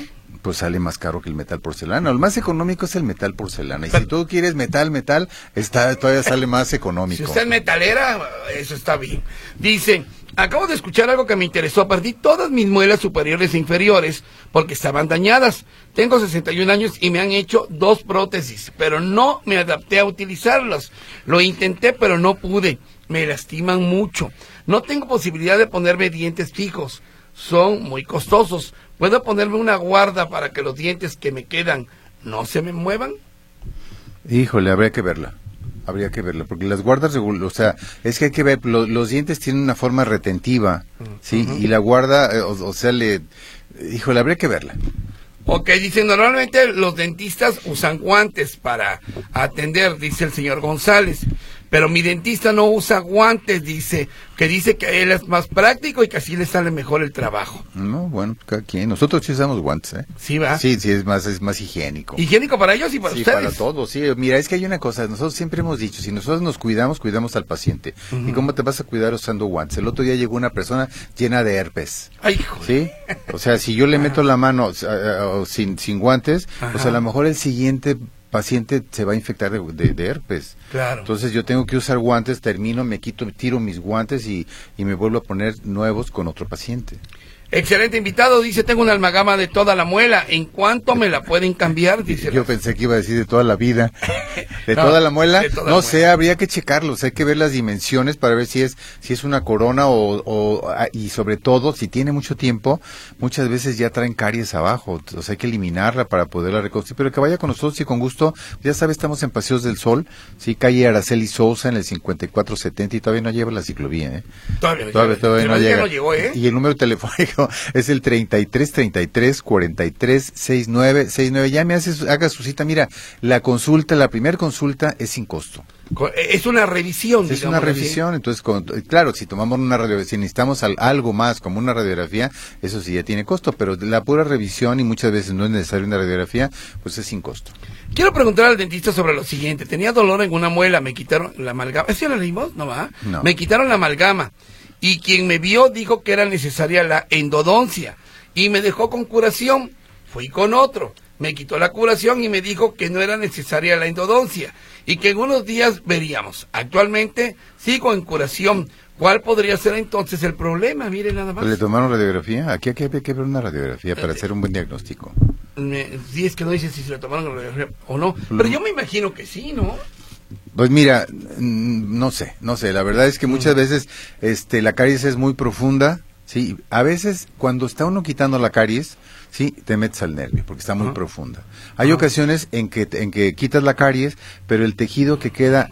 pues sale más caro que el metal porcelana. Lo más económico es el metal porcelana. Y si tú quieres metal, todavía sale más económico. Si usted es metalera, eso está bien. Dice, acabo de escuchar algo que me interesó. Perdí todas mis muelas superiores e inferiores porque estaban dañadas. Tengo 61 años y me han hecho 2 prótesis, pero no me adapté a utilizarlas. Lo intenté, pero no pude. Me lastiman mucho. No tengo posibilidad de ponerme dientes fijos. Son muy costosos. ¿Puedo ponerme una guarda para que los dientes que me quedan no se me muevan? Híjole, habría que verla, porque las guardas, o sea, es que hay que ver, los dientes tienen una forma retentiva, ¿sí? Y la guarda, híjole, habría que verla. Ok, dicen, normalmente los dentistas usan guantes para atender, dice el señor González, pero mi dentista no usa guantes, dice que él es más práctico y que así le sale mejor el trabajo. No, bueno, cada quien. Nosotros sí usamos guantes, ¿eh? Sí, ¿va? Sí, es más higiénico. ¿Higiénico para ellos y para ustedes? Sí, para todos, sí. Mira, es que hay una cosa, nosotros siempre hemos dicho, si nosotros nos cuidamos al paciente. ¿Y cómo te vas a cuidar usando guantes? El otro día llegó una persona llena de herpes. Ay, hijo. ¿Sí? O sea, si yo le meto la mano sin guantes, pues a lo mejor el siguiente paciente se va a infectar de herpes. Claro. Entonces yo tengo que usar guantes, me tiro mis guantes y me vuelvo a poner nuevos con otro paciente. Excelente invitado, dice, tengo una amalgama de toda la muela, ¿en cuánto me la pueden cambiar? Dice. Yo pensé que iba a decir de toda la vida. ¿De toda la muela? No sé, habría que checarlos, hay que ver las dimensiones para ver si es una corona y sobre todo, si tiene mucho tiempo, muchas veces ya traen caries abajo, o sea, hay que eliminarla para poderla reconstruir, pero que vaya con nosotros y con gusto. Ya sabe, estamos en Paseos del Sol, sí, calle Araceli Sousa en el 5470 y todavía no lleva la ciclovía, ¿eh? Todavía no llega. No llegó, ¿eh? Y el número telefónico es el 33-33-43-69-69. Ya haga su cita. Mira, la primera consulta es sin costo. Es una revisión, es una revisión, así. Entonces, claro, si tomamos una radiografía, si necesitamos algo más como una radiografía, eso sí ya tiene costo, pero la pura revisión, y muchas veces no es necesaria una radiografía, pues es sin costo. Quiero preguntar al dentista sobre lo siguiente. Tenía dolor en una muela, me quitaron la amalgama. ¿Eso lo leímos? ¿No va? No. Me quitaron la amalgama. Y quien me vio dijo que era necesaria la endodoncia y me dejó con curación. Fui con otro, me quitó la curación y me dijo que no era necesaria la endodoncia y que en unos días veríamos. Actualmente sigo en curación. ¿Cuál podría ser entonces el problema? Mire nada más. ¿Le tomaron radiografía? Aquí hay que ver una radiografía para hacer un buen diagnóstico. Sí, es que no dice si se le tomaron radiografía o no, pero yo me imagino que sí, ¿no? Pues mira, no sé, la verdad es que muchas veces la caries es muy profunda, sí, a veces cuando está uno quitando la caries, sí, te metes al nervio porque está muy profunda. Hay ocasiones en que quitas la caries, pero el tejido que queda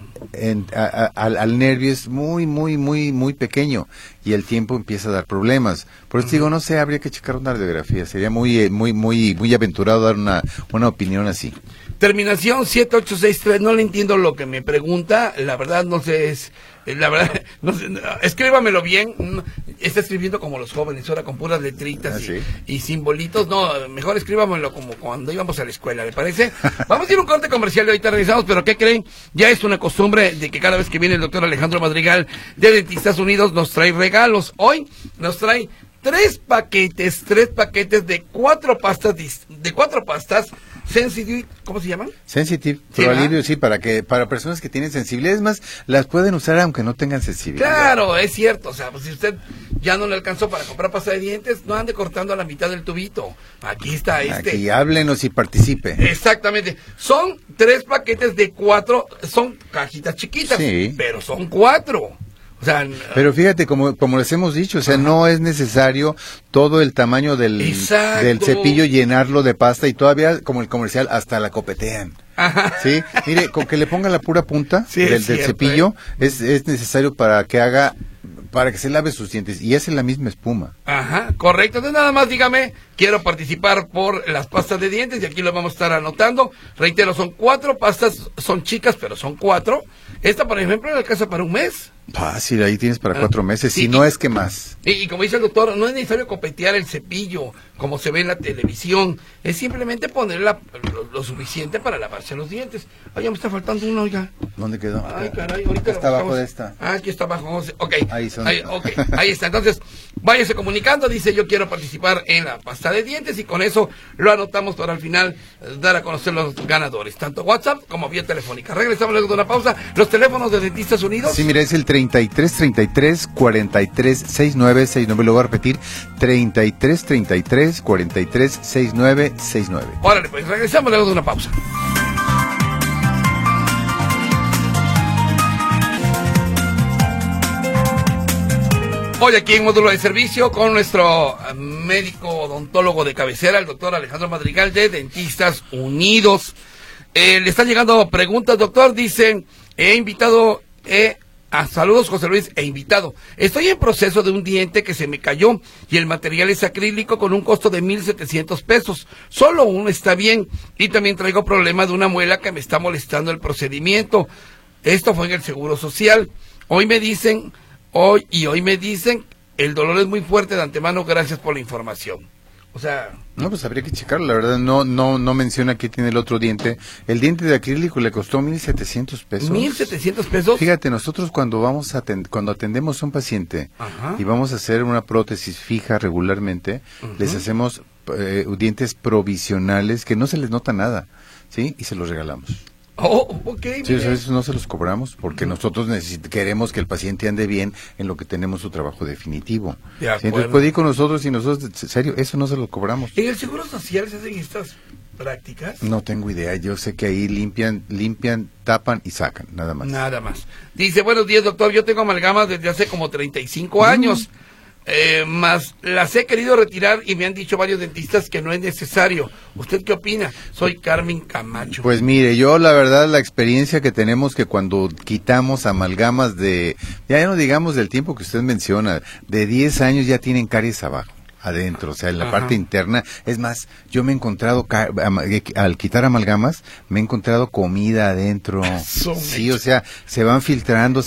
al nervio es muy pequeño y el tiempo empieza a dar problemas. Por eso digo, no sé, habría que checar una radiografía, sería muy aventurado dar una opinión así. Terminación 7863, no le entiendo lo que me pregunta, la verdad no sé, no sé, escríbamelo bien, está escribiendo como los jóvenes, ahora con puras letritas y simbolitos, no, mejor escríbamelo como cuando íbamos a la escuela, ¿le parece? Vamos a ir a un corte comercial y ahorita regresamos, pero ¿qué creen? Ya es una costumbre de que cada vez que viene el doctor Alejandro Madrigal de Dentistas Unidos nos trae regalos. Hoy nos trae 3 paquetes de 4 pastas, Sensitive, ¿cómo se llaman? Sensitive, Proalivio, sí, para personas que tienen sensibilidad, es más, las pueden usar aunque no tengan sensibilidad. Claro, es cierto, o sea, pues si usted ya no le alcanzó para comprar pasta de dientes, no ande cortando a la mitad del tubito. Aquí está Aquí háblenos y participe. Exactamente, son 3 paquetes de 4, son cajitas chiquitas, sí, pero son 4. O sea, pero fíjate, como les hemos dicho, o sea, no es necesario todo el tamaño del cepillo llenarlo de pasta y todavía, como el comercial, hasta la copetean. Ajá. Sí, mire, con que le ponga la pura punta del cepillo es necesario para que se lave sus dientes y hace la misma espuma. Ajá, correcto. Entonces nada más dígame, quiero participar por las pastas de dientes y aquí lo vamos a estar anotando. Reitero, son 4 pastas, son chicas, pero son 4. Esta, por ejemplo, le alcanza para un mes. Fácil, ahí tienes para 4 meses, si no es que más. Y como dice el doctor, no es necesario copetear el cepillo como se ve en la televisión, es simplemente poner lo suficiente para lavarse los dientes. Ay, ya me está faltando uno, oiga. ¿Dónde quedó? Ay, caray, ahorita está abajo de esta. Ah, aquí está abajo. Ok, okay. Ahí está. Entonces, váyase comunicando, dice yo quiero participar en la pasta de dientes y con eso lo anotamos para al final dar a conocer los ganadores, tanto WhatsApp como vía telefónica. Regresamos luego de una pausa. Los teléfonos de Dentistas Unidos. Sí, mira, es el 33 33 43 69 69. Lo voy a repetir, 33 33 43 69 69. Órale, pues regresamos luego de una pausa. Hoy aquí en Módulo de Servicio con nuestro médico odontólogo de cabecera, el doctor Alejandro Madrigal de Dentistas Unidos. Le están llegando preguntas, doctor. Dicen, saludos, José Luis, invitado. Estoy en proceso de un diente que se me cayó y el material es acrílico con un costo de 1,700 pesos. Solo uno está bien y también traigo problema de una muela que me está molestando el procedimiento. Esto fue en el Seguro Social. Hoy me dicen, el dolor es muy fuerte de antemano, gracias por la información. O sea... No, pues habría que checarlo, la verdad no menciona que tiene el otro diente. El diente de acrílico le costó 1,700 pesos. ¿1,700 pesos? Fíjate, nosotros cuando atendemos a un paciente y vamos a hacer una prótesis fija regularmente, les hacemos dientes provisionales que no se les nota nada, ¿sí? Y se los regalamos. Oh, ok. Sí, eso no se los cobramos porque nosotros queremos que el paciente ande bien en lo que tenemos su trabajo definitivo. De acuerdo. ¿Sí? Entonces puede ir con nosotros y nosotros, en serio, eso no se lo cobramos. ¿En el Seguro Social se hacen estas prácticas? No tengo idea, yo sé que ahí limpian, tapan y sacan, nada más. Nada más. Dice, buenos días, doctor, yo tengo amalgamas desde hace como 35 años. Más las he querido retirar y me han dicho varios dentistas que no es necesario. ¿Usted qué opina? Soy Carmen Camacho. Pues mire, yo la verdad la experiencia que tenemos que cuando quitamos amalgamas ya no digamos del tiempo que usted menciona, de 10 años ya tienen caries abajo. Adentro, o sea, en la parte interna. Es más, yo me he encontrado, al quitar amalgamas, me he encontrado comida adentro. Sí, o sea, se van filtrando,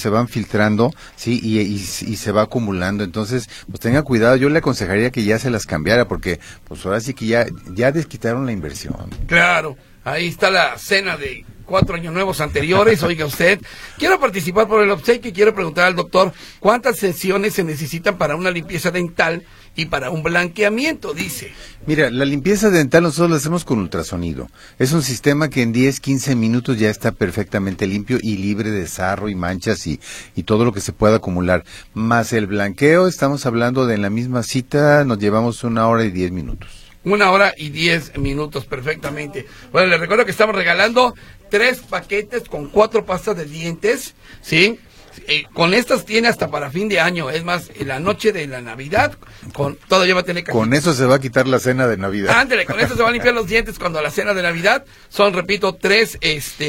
sí, y se va acumulando. Entonces, pues tenga cuidado. Yo le aconsejaría que ya se las cambiara, porque pues ahora sí que ya desquitaron la inversión. Claro, ahí está la cena de 4 años nuevos anteriores. Oiga usted, quiero participar por el obsequio y quiero preguntar al doctor cuántas sesiones se necesitan para una limpieza dental y para un blanqueamiento, dice. Mira, la limpieza dental nosotros la hacemos con ultrasonido. Es un sistema que en 10, 15 minutos ya está perfectamente limpio y libre de sarro y manchas y todo lo que se pueda acumular. Más el blanqueo, estamos hablando de en la misma cita, nos llevamos 1 hora y 10 minutos. 1 hora y 10 minutos, perfectamente. Bueno, les recuerdo que estamos regalando 3 paquetes con 4 pastas de dientes, ¿sí? Con estas tiene hasta para fin de año. Es más, en la noche de la Navidad, todavía va a tener Con eso se va a quitar la cena de Navidad. Ándale, con eso se van a limpiar los dientes cuando la cena de Navidad. Son, repito, 3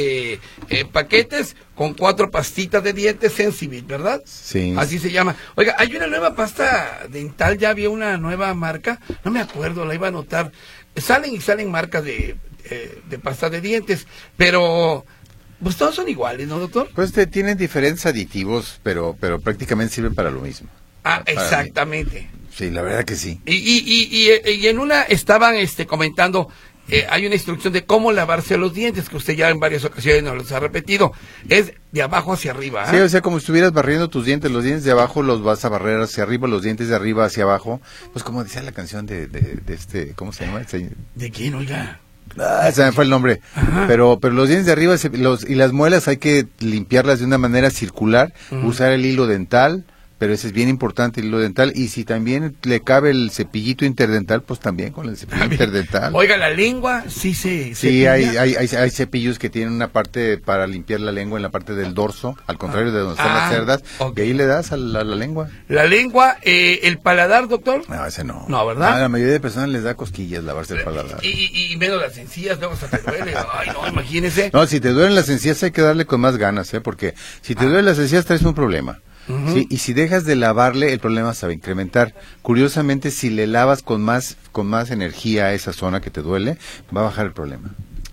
paquetes con 4 pastitas de dientes Sensibit, ¿verdad? Sí. Así se llama. Oiga, hay una nueva pasta dental, ya había una nueva marca, no me acuerdo, la iba a anotar. Salen marcas de pasta de dientes, pero... Pues todos son iguales, ¿no, doctor? Pues tienen diferentes aditivos, pero prácticamente sirven para lo mismo. Ah, exactamente. Sí, la verdad que sí. Y en una estaban comentando, hay una instrucción de cómo lavarse los dientes, que usted ya en varias ocasiones nos los ha repetido. Es de abajo hacia arriba. Sí, o sea, como si estuvieras barriendo tus dientes. Los dientes de abajo los vas a barrer hacia arriba, los dientes de arriba hacia abajo. Pues como decía la canción de ¿cómo se llama? ¿De quién, oiga? Se me fue el nombre. Pero los dientes de arriba y las muelas hay que limpiarlas de una manera circular, usar el hilo dental, pero ese es bien importante, el hilo dental, y si también le cabe el cepillito interdental, pues también con el cepillo interdental. Oiga, la lengua sí sí, hay cepillos que tienen una parte para limpiar la lengua en la parte del dorso, al contrario de donde están las cerdas, y ahí le das a la lengua. La lengua, el paladar, doctor. No, ese no. No, ¿verdad? A la mayoría de personas les da cosquillas lavarse el paladar. Y menos las encías, luego hasta te duele. Ay, no, imagínese. No, si te duelen las encías hay que darle con más ganas, porque si te duelen las encías traes un problema. ¿Sí? Y si dejas de lavarle, el problema se va a incrementar. Curiosamente, si le lavas con más energía a esa zona que te duele, va a bajar el problema.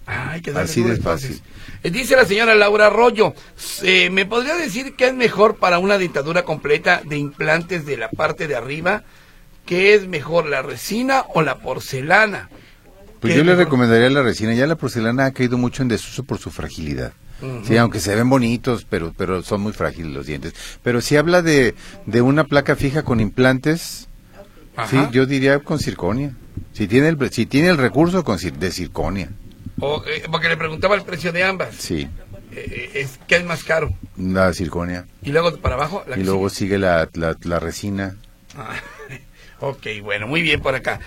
Ay, que darle así duro, de fácil. Dice la señora Laura Arroyo, ¿me podría decir qué es mejor para una dentadura completa de implantes de la parte de arriba? ¿Qué es mejor, la resina o la porcelana? Pues yo le recomendaría la resina. Ya la porcelana ha caído mucho en desuso por su fragilidad. Sí, aunque se ven bonitos, pero son muy frágiles los dientes. Pero si habla de una placa fija con implantes, sí, yo diría con circonia. Si tiene el recurso de circonia. Porque le preguntaba el precio de ambas. Sí. ¿Qué es más caro? La circonia. Y luego para abajo. Y luego sigue la resina. Ok, bueno, muy bien por acá.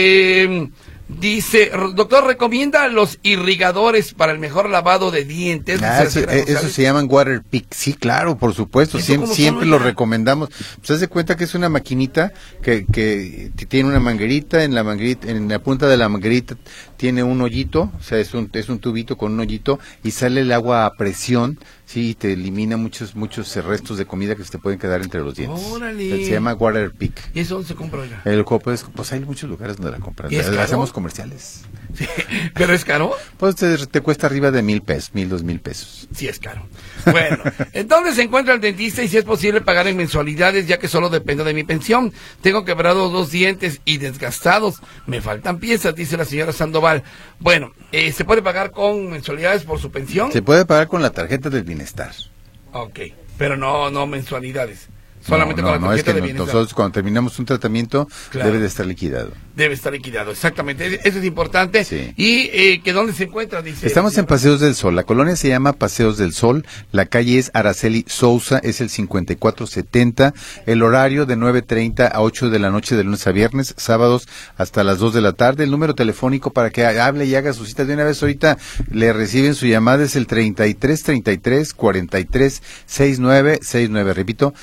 Dice, doctor, ¿recomienda los irrigadores para el mejor lavado de dientes? Eso se llaman water pick. Sí, claro, por supuesto, siempre lo recomendamos. Pues haz de cuenta que es una maquinita que tiene una manguerita, en la punta de la manguerita tiene un hoyito, o sea, es un tubito con un hoyito y sale el agua a presión, sí, y te elimina muchos restos de comida que se te pueden quedar entre los dientes. ¡Órale! Se llama water pick. ¿Y eso dónde se compra ya? Pues hay muchos lugares donde la compran. Hacemos comerciales. Sí. ¿Pero es caro? Pues te cuesta arriba de $1,000, $2,000. Sí, es caro. Bueno, ¿en dónde se encuentra el dentista y si es posible pagar en mensualidades, ya que solo depende de mi pensión? Tengo quebrados 2 dientes y desgastados. Me faltan piezas, dice la señora Sandoval. Bueno, ¿se puede pagar con mensualidades por su pensión? Se puede pagar con la tarjeta del bienestar. Ok, pero no mensualidades. Solamente con la tarjeta de bienestar. Nosotros cuando terminamos un tratamiento, claro, debe de estar liquidado. Debe estar liquidado, exactamente. Eso es importante. Sí. ¿Y que dónde se encuentra? Dice. Estamos en Paseos del Sol. La colonia se llama Paseos del Sol. La calle es Araceli Sousa, es el 5470. El horario de 9:30 a 8 de la noche de lunes a viernes, sábados hasta las 2 de la tarde. El número telefónico para que hable y haga su cita de una vez. Ahorita le reciben su llamada, es el 3333-436969. Repito,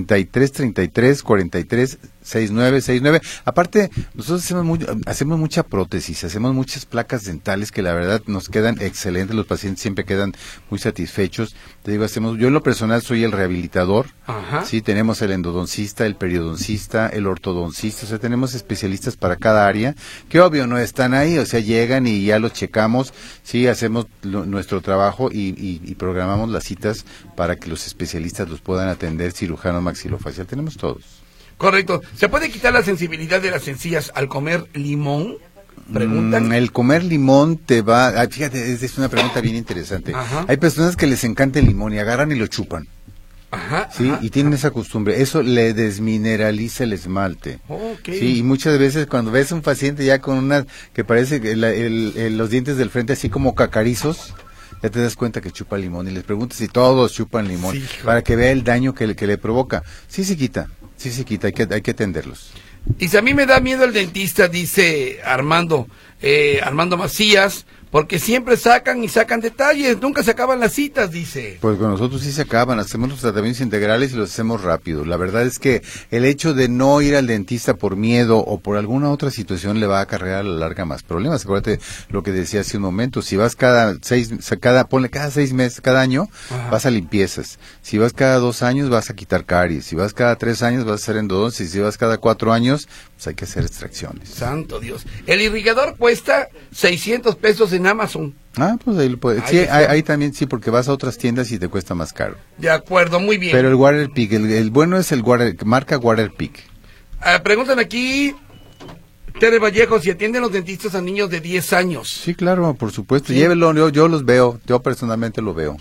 3333-436969. Aparte, nosotros hacemos mucha prótesis, hacemos muchas placas dentales que la verdad nos quedan excelentes, los pacientes siempre quedan muy satisfechos. Te digo, yo en lo personal soy el rehabilitador. Ajá. Sí, tenemos el endodoncista, el periodoncista, el ortodoncista, o sea, tenemos especialistas para cada área, que obvio no están ahí, o sea, llegan y ya los checamos, sí, hacemos nuestro trabajo y programamos las citas para que los especialistas los puedan atender, cirujano maxilofacial, tenemos todos. Correcto. ¿Se puede quitar la sensibilidad de las encías al comer limón? Preguntan. El comer limón te va... fíjate, es una pregunta bien interesante. Ajá. Hay personas que les encanta el limón y agarran y lo chupan. Ajá. Sí, ajá, y tienen esa costumbre. Eso le desmineraliza el esmalte. Okay. Sí, y muchas veces cuando ves a un paciente ya con una... que parece que los dientes del frente así como cacarizos, ya te das cuenta que chupa limón y les preguntas si todos chupan limón, sí, para que vea el daño que le provoca. Sí se quita, hay que atenderlos. Y si a mí me da miedo el dentista, dice Armando Macías, porque siempre sacan detalles, nunca se acaban las citas, dice. Pues con nosotros sí se acaban, hacemos los tratamientos integrales y los hacemos rápido. La verdad es que el hecho de no ir al dentista por miedo o por alguna otra situación le va a acarrear a la larga más problemas. Acuérdate lo que decía hace un momento, si vas cada 6 meses, cada año, ajá, vas a limpiezas. Si vas cada 2 años, vas a quitar caries. Si vas cada 3 años, vas a hacer endodoncia. Si vas cada 4 años, pues hay que hacer extracciones. Santo Dios. El irrigador cuesta $600 en Amazon. Pues ahí lo puedes. Sí, ahí también sí, porque vas a otras tiendas y te cuesta más caro. De acuerdo, muy bien. Pero el Waterpik, el bueno es marca Waterpik. Preguntan aquí, Tere Vallejo, si atienden los dentistas a niños de 10 años. Sí, claro, por supuesto. Sí. Llévelo, yo los veo, yo personalmente lo veo.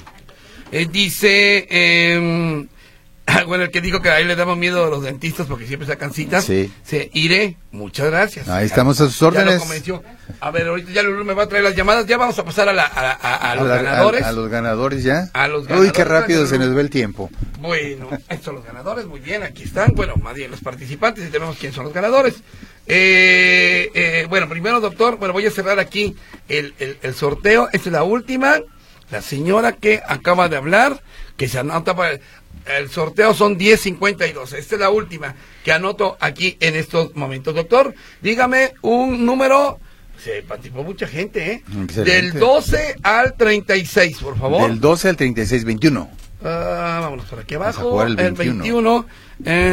Dice... bueno, el que dijo que ahí le damos miedo a los dentistas porque siempre sacan citas. Sí. Iré, muchas gracias. Ahí estamos a sus órdenes. Ya lo convenció. A ver, ahorita ya Lulú me va a traer las llamadas. Ya vamos a pasar a los ganadores. A los ganadores ya. A los ganadores. Uy, qué rápido se nos ve el tiempo. Bueno, estos son los ganadores. Muy bien, aquí están. Bueno, más bien los participantes y tenemos quién son los ganadores. Bueno, primero, doctor, voy a cerrar aquí el sorteo. Esta es la última. La señora que acaba de hablar, que se anota para... El sorteo son 10.52. Esta es la última que anoto aquí en estos momentos. Doctor, dígame un número. Se participó mucha gente, ¿eh? Excelente. Del 12 al 36, por favor. Del 12 al 36, 21. Vámonos por aquí abajo. Vamos a jugar el 21.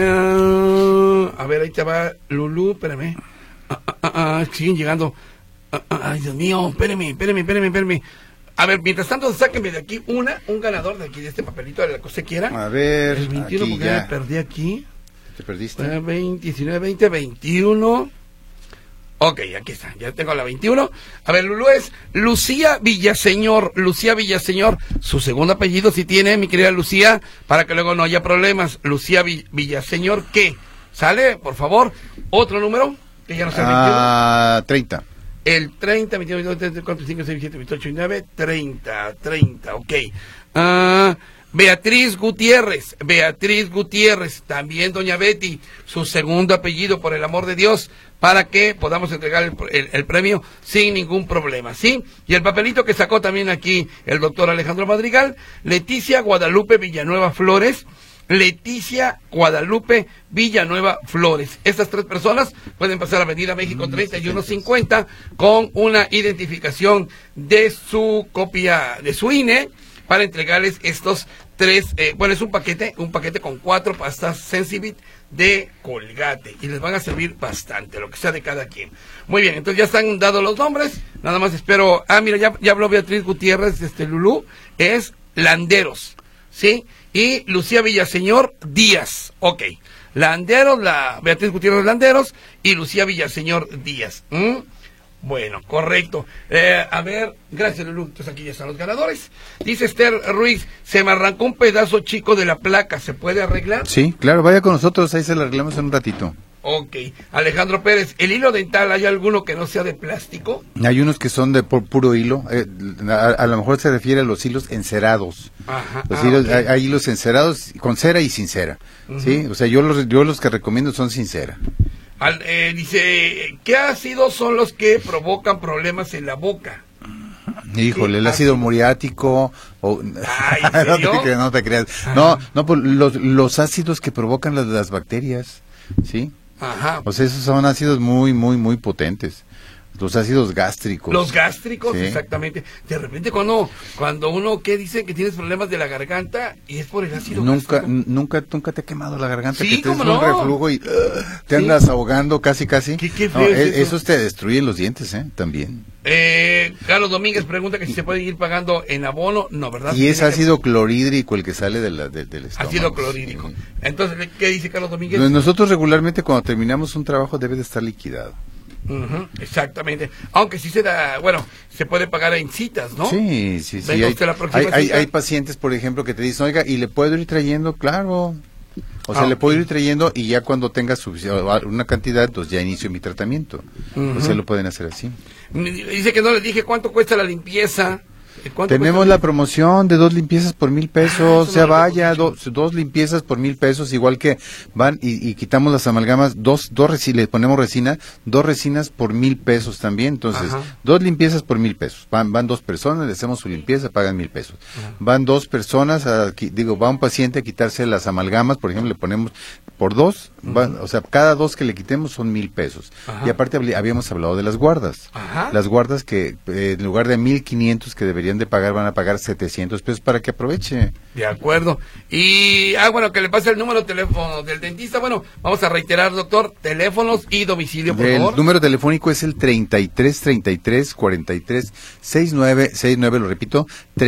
A ver, ahí te va Lulú, espérame. Siguen llegando. Ay, Dios mío, espéreme. A ver, mientras tanto, sáquenme de aquí un ganador de aquí, de este papelito, de la que usted quiera. A ver, el 21, porque ya me perdí aquí. ¿Te perdiste? 19, 20, 21. Ok, aquí está, ya tengo la 21. A ver, Lulú es Lucía Villaseñor. Su segundo apellido si tiene, mi querida Lucía, para que luego no haya problemas. Lucía Villaseñor, ¿qué? ¿Sale? Por favor. ¿Otro número? Que ya no sea el 21. 30. El 30, 22, 23, 24, 25, 26, 27, 28, 29, 30, ok. Beatriz Gutiérrez, también doña Betty, su segundo apellido, por el amor de Dios, para que podamos entregar el premio sin ningún problema, ¿sí? Y el papelito que sacó también aquí el doctor Alejandro Madrigal, Leticia Guadalupe Villanueva Flores. Estas tres personas pueden pasar a Avenida México 3150 con una identificación de su copia de su INE para entregarles estos tres, es un paquete con 4 pastas Sensibit de Colgate y les van a servir bastante, lo que sea de cada quien. Muy bien, entonces ya están dados los nombres, nada más espero, mira, ya habló Beatriz Gutiérrez, Lulú, es Landeros, ¿sí? Y Lucía Villaseñor Díaz, ok. Landeros, Beatriz Gutiérrez Landeros y Lucía Villaseñor Díaz. Bueno, correcto. A ver, gracias, Lulú. Entonces aquí ya están los ganadores. Dice Esther Ruiz, se me arrancó un pedazo chico de la placa, ¿se puede arreglar? Sí, claro, vaya con nosotros, ahí se lo arreglamos en un ratito. Ok. Alejandro Pérez, ¿el hilo dental hay alguno que no sea de plástico? Hay unos que son de puro hilo, a lo mejor se refiere a los hilos encerados. Ajá. Los hilos, okay. hay hilos encerados con cera y sin cera, ¿sí? O sea, yo los que recomiendo son sin cera. Dice, ¿qué ácidos son los que provocan problemas en la boca? Híjole, el ácido muriático Ay, ¿en serio? no te creas. No, pues los ácidos que provocan las bacterias, ¿sí? Ajá. O sea, esos son ácidos muy potentes. Los ácidos gástricos. Los gástricos, sí. Exactamente. De repente cuando uno dice que tienes problemas de la garganta y es por el ácido gástrico. Nunca te ha quemado la garganta, sí, que te ¿cómo es un no? reflujo y te andas ahogando casi. ¿Qué feo no, es eso? Esos te destruyen los dientes, también. Carlos Domínguez pregunta que si se puede ir pagando en abono. No, ¿verdad? Y es ácido clorhídrico el que sale del estómago. Ácido clorhídrico. Sí. Entonces, ¿qué dice Carlos Domínguez? Nosotros regularmente cuando terminamos un trabajo debe de estar liquidado. Exactamente, aunque sí se puede pagar en citas, ¿no? Sí. Hay pacientes, por ejemplo, que te dicen, oiga, ¿y le puedo ir trayendo? Claro. O sea, le puedo ir trayendo y ya cuando tenga una cantidad, pues ya inicio mi tratamiento. O sea, lo pueden hacer así. Dice que no le dije cuánto cuesta la limpieza. Tenemos la promoción de 2 limpiezas por 1,000 pesos, vaya, dos limpiezas por 1,000 pesos, igual que van y quitamos las amalgamas, le ponemos resina, 2 resinas por 1,000 pesos también, entonces, 2 limpiezas por 1,000 pesos, van 2 personas, le hacemos su limpieza, pagan 1,000 pesos, van 2 personas, va un paciente a quitarse las amalgamas, por ejemplo, le ponemos por 2, o sea, cada 2 que le quitemos son 1,000 pesos, y aparte habíamos hablado de las guardas, las guardas que en lugar de 1,500 que deberían de pagar, van a pagar 700 pesos para que aproveche. De acuerdo. Y, que le pase el número de teléfono del dentista. Bueno, vamos a reiterar, doctor, teléfonos y domicilio, por favor. El número telefónico es el 3333-436969, lo repito,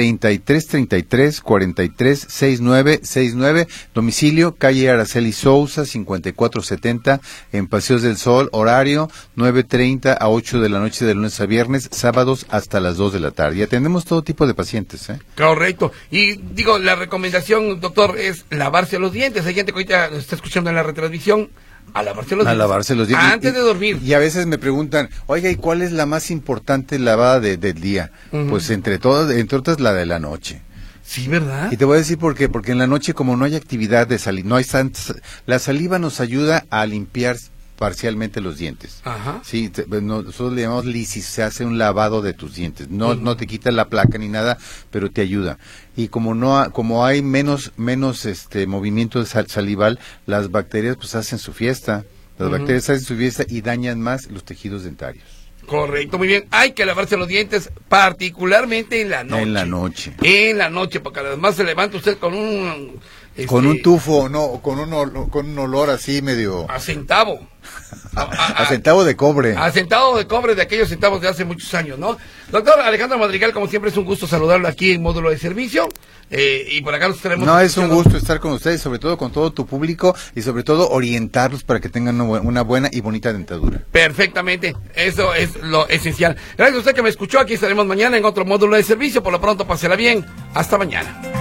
3333-436969, domicilio, calle Araceli Sousa, 5470, en Paseos del Sol, horario 9:30 a 8 de la noche de lunes a viernes, sábados hasta las 2 de la tarde. Y atendemos todo tipo de pacientes, Correcto. Y digo, la recomendación, doctor, es lavarse los dientes. Hay gente que ahorita nos está escuchando en la retransmisión. A lavarse los dientes. Antes de dormir. Y a veces me preguntan, oiga, ¿y cuál es la más importante lavada del día? Pues entre otras la de la noche. Sí, ¿verdad? Y te voy a decir por qué. Porque en la noche, como no hay actividad de saliva, la saliva nos ayuda a limpiar parcialmente los dientes. Sí, nosotros le llamamos lisis, se hace un lavado de tus dientes. No te quita la placa ni nada, pero te ayuda. Y como hay menos movimiento salival, las bacterias pues hacen su fiesta. Las bacterias hacen su fiesta y dañan más los tejidos dentarios. Correcto, muy bien. Hay que lavarse los dientes, particularmente en la noche. En la noche. En la noche, porque además se levanta usted con un Con un tufo, no, con un olor así medio... A centavo. A centavo de cobre. A centavo de cobre de aquellos centavos de hace muchos años, ¿no? Doctor Alejandro Madrigal, como siempre es un gusto saludarlo aquí en Módulo de Servicio. Y por acá nos tenemos... No, es un gusto estar con ustedes, sobre todo con todo tu público y sobre todo orientarlos para que tengan una buena y bonita dentadura. Perfectamente, eso es lo esencial. Gracias a usted que me escuchó, aquí estaremos mañana en otro Módulo de Servicio. Por lo pronto, pásela bien. Hasta mañana.